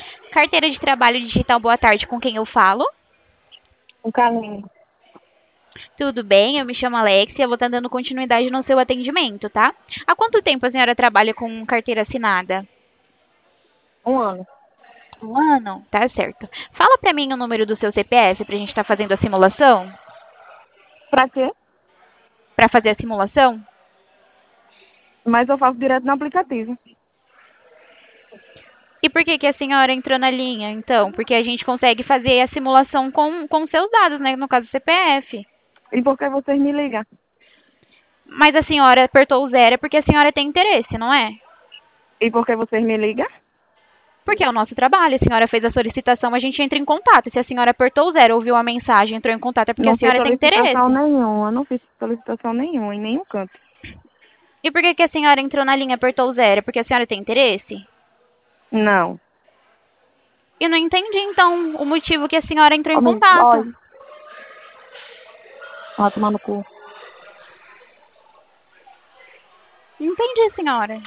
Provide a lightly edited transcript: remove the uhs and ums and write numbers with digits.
Carteira de trabalho digital, boa tarde, com quem eu falo? Um caminho. Tudo bem, eu me chamo Alexia, eu vou estar dando continuidade no seu atendimento, tá? Há quanto tempo a senhora trabalha com carteira assinada? Um ano. Um ano? Tá certo. Fala pra mim o número do seu CPF pra gente estar fazendo a simulação? Pra quê? Pra fazer a simulação? Mas eu faço direto no aplicativo. E por que que a senhora entrou na linha, então? Porque a gente consegue fazer a simulação com seus dados, né? No caso, CPF. E por que vocês me ligam? Mas a senhora apertou o zero porque a senhora tem interesse, não é? E por que vocês me ligam? Porque é o nosso trabalho. A senhora fez a solicitação, a gente entra em contato. E se a senhora apertou o zero, ouviu a mensagem, entrou em contato, é porque a Não fiz senhora tem solicitação interesse. nenhuma. Não fiz solicitação nenhuma em nenhum canto. E por que que a senhora entrou na linha, apertou o zero? É porque a senhora tem interesse? Não. Eu não entendi, então, o motivo que a senhora entrou em Homem, contato. olha. Vai tomar no cu. Não entendi, senhora.